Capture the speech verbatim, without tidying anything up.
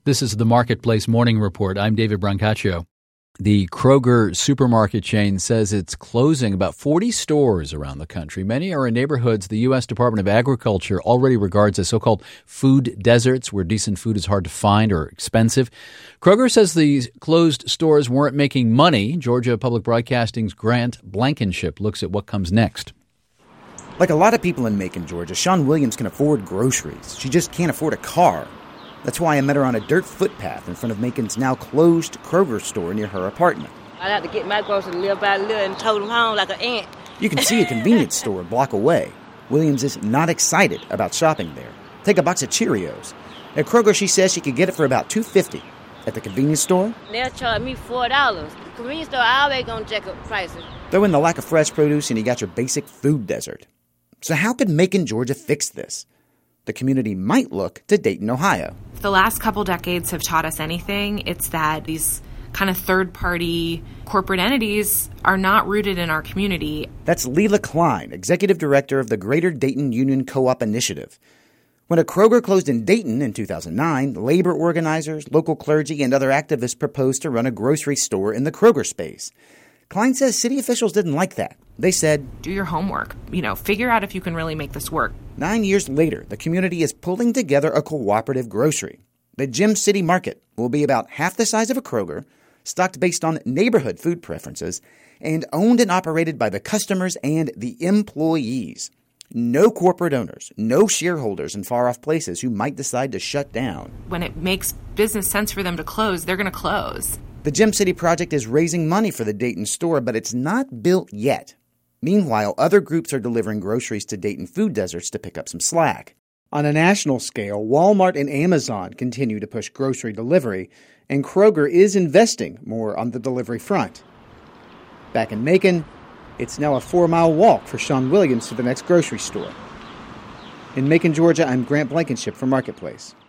This is the Marketplace Morning Report. I'm David Brancaccio. The Kroger supermarket chain says it's closing about forty stores around the country. Many are in neighborhoods the U S Department of Agriculture already regards as so-called food deserts, where decent food is hard to find or expensive. Kroger says these closed stores weren't making money. Georgia Public Broadcasting's Grant Blankenship looks at what comes next. Like a lot of people in Macon, Georgia, Sean Williams can afford groceries. She just can't afford a car. That's why I met her on a dirt footpath in front of Macon's now closed Kroger store near her apartment. I have to get my groceries little by little and tote them home like an ant. You can see a convenience store a block away. Williams is not excited about shopping there. Take a box of Cheerios. At Kroger, she says she could get it for about two dollars and fifty cents. At the convenience store, they'll charge me four dollars. The convenience store always gonna jack up prices. Throw in the lack of fresh produce and you got your basic food desert. So how could Macon, Georgia fix this? The community might look to Dayton, Ohio. If the last couple decades have taught us anything, it's that these kind of third-party corporate entities are not rooted in our community. That's Leila Klein, executive director of the Greater Dayton Union Co-op Initiative. When a Kroger closed in Dayton in two thousand nine, labor organizers, local clergy, and other activists proposed to run a grocery store in the Kroger space. Klein says city officials didn't like that. They said, do your homework. You know, figure out if you can really make this work. Nine years later, the community is pulling together a cooperative grocery. The Gem City Market will be about half the size of a Kroger, stocked based on neighborhood food preferences, and owned and operated by the customers and the employees. No corporate owners, no shareholders in far-off places who might decide to shut down. When it makes business sense for them to close, they're going to close. The Gem City project is raising money for the Dayton store, but it's not built yet. Meanwhile, other groups are delivering groceries to Dayton food deserts to pick up some slack. On a national scale, Walmart and Amazon continue to push grocery delivery, and Kroger is investing more on the delivery front. Back in Macon, it's now a four-mile walk for Sean Williams to the next grocery store. In Macon, Georgia, I'm Grant Blankenship for Marketplace.